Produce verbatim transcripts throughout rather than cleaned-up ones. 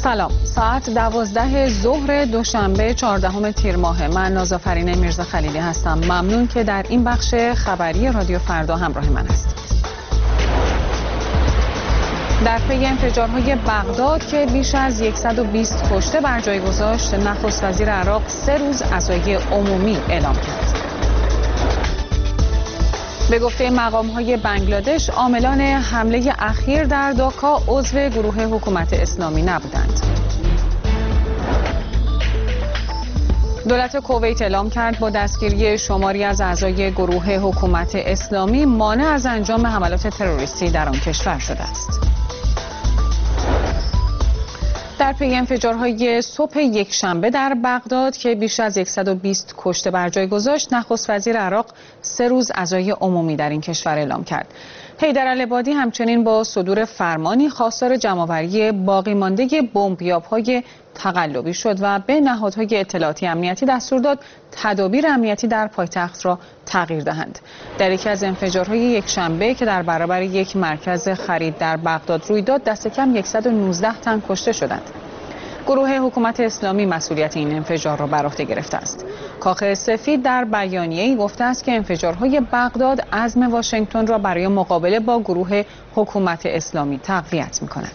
سلام، ساعت دوازده ظهر دوشنبه چهاردهم تیر ماه. من نازافرین میرزا خلیلی هستم. ممنون که در این بخش خبری رادیو فردا همراه من هستید. در پی انفجارهای بغداد که بیش از صد و بیست کشته بر جای گذاشت، نخست وزیر عراق سه روز عزای عمومی اعلام کرد. به گفته مقام‌های بنگلادش، عاملان حمله اخیر در داکا عضو گروه حکومت اسلامی نبودند. دولت کویت اعلام کرد با دستگیری شماری از اعضای گروه حکومت اسلامی مانع از انجام حملات تروریستی در آن کشور شده است. در پی انفجارهای صبح یکشنبه در بغداد که بیش از صد و بیست کشته بر جای گذاشت، نخست وزیر عراق سه روز عزای عمومی در این کشور اعلام کرد. حیدرالعبادی همچنین با صدور فرمانی خواستار جمع‌آوری باقی مانده بمبیاب‌های تقلبی شد و به نهادهای اطلاعاتی امنیتی دستور داد تدابیر امنیتی در پایتخت را تغییر دهند. در یکی از انفجارهای یکشنبه که در برابر یک مرکز خرید در بغداد روی داد، دست کم صد و نوزده تن کشته شدند. گروه حکومت اسلامی مسئولیت این انفجار را بر عهده گرفته است. کاخ سفید در بیانیه‌ای گفته است که انفجارهای بغداد عزم واشنگتن را برای مقابله با گروه حکومت اسلامی تقویت می‌کند.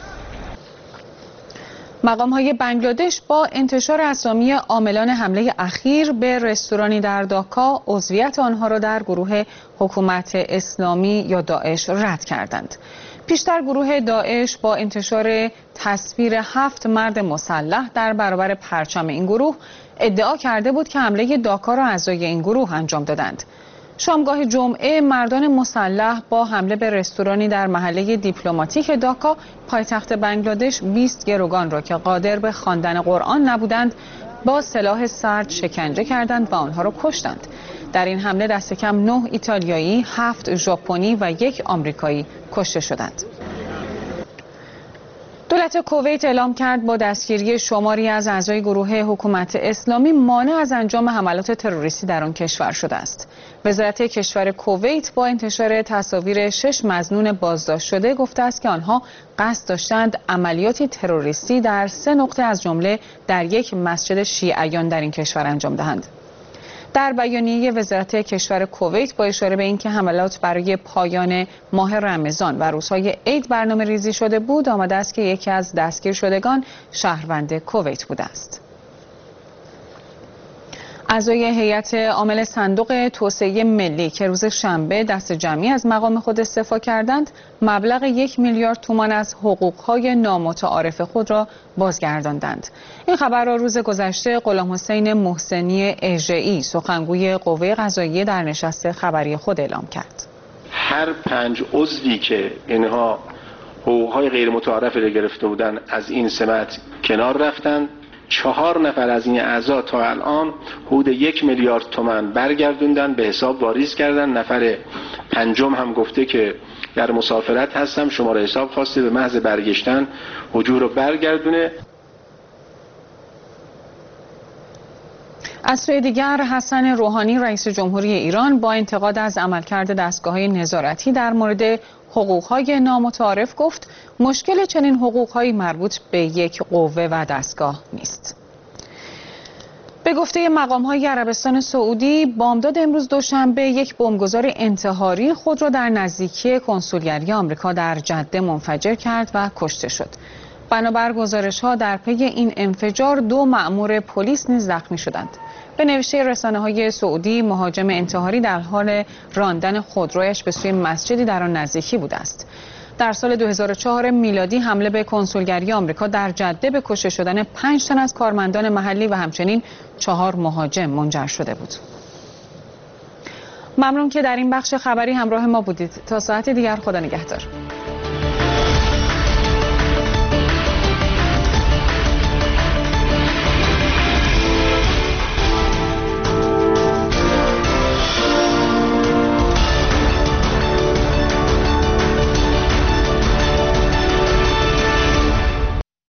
مقام‌های بنگلادش با انتشار اسامی عاملان حمله اخیر به رستورانی در داکا، عضویت آنها را در گروه حکومت اسلامی یا داعش رد کردند. پیشتر گروه داعش با انتشار تصویر هفت مرد مسلح در برابر پرچم این گروه ادعا کرده بود که حمله داکا را اعضای این گروه انجام دادند. شامگاه جمعه مردان مسلح با حمله به رستورانی در محله دیپلماتیک داکا، پایتخت بنگلادش، بیست گروگان را که قادر به خواندن قرآن نبودند با سلاح سرد شکنجه کردند و آنها را کشتند. در این حمله دست کم نه ایتالیایی، هفت ژاپنی و یک آمریکایی کشته شدند. دولت کویت اعلام کرد با دستگیری شماری از اعضای گروه حکومت اسلامی مانع از انجام حملات تروریستی در آن کشور شده است. وزارت کشور کویت با انتشار تصاویر شش مظنون بازداشت شده گفته است که آنها قصد داشتند عملیاتی تروریستی در سه نقطه از جمله در یک مسجد شیعیان در این کشور انجام دهند. در بیانیه وزارت کشور کویت با اشاره به اینکه حملات برای پایان ماه رمضان و روزهای عید برنامه ریزی شده بود، آمده است که یکی از دستگیر شدگان شهروند کویت بوده است. اعضای هیئت عامل صندوق توسعه ملی که روز شنبه دست جمعی از مقام خود استعفا کردند، مبلغ یک میلیارد تومان از حقوقهای نامتعارف خود را بازگرداندند. این خبر را روز گذشته غلام حسین محسنی اژه‌ای، سخنگوی قوه قضاییه، در نشست خبری خود اعلام کرد. هر پنج عضوی که اینها حقوقهای غیر متعارف را گرفته بودند از این سمت کنار رفتند. چهار نفر از این اعضا تا الان حدود یک میلیارد تومان برگردوندن، به حساب واریز کردن. نفر پنجم هم گفته که در مسافرت هستم، شماره حساب خواسته، به محض برگشتن حجور رو برگردونه. از سوی دیگر، حسن روحانی رئیس جمهوری ایران با انتقاد از عملکرد دستگاه‌های نظارتی در مورد حقوقهای نامتعارف گفت مشکل چنین حقوقهایی مربوط به یک قوه و دستگاه نیست. به گفته مقام‌های عربستان سعودی، بامداد امروز دوشنبه یک بمبگذار انتحاری خود را در نزدیکی کنسولگری آمریکا در جده منفجر کرد و کشته شد. بنابر گزارش‌ها در پی این انفجار دو مأمور پلیس نیز زخمی شدند. به نوشته رسانه‌های سعودی، مهاجم انتحاری در حال راندن خودرویش به سوی مسجدی در آن نزدیکی بوده است. در سال دو هزار و چهار میلادی حمله به کنسولگری آمریکا در جده به کشته شدن پنج تن از کارمندان محلی و همچنین چهار مهاجم منجر شده بود. ممنون که در این بخش خبری همراه ما بودید. تا ساعت دیگر، خدا نگهدار.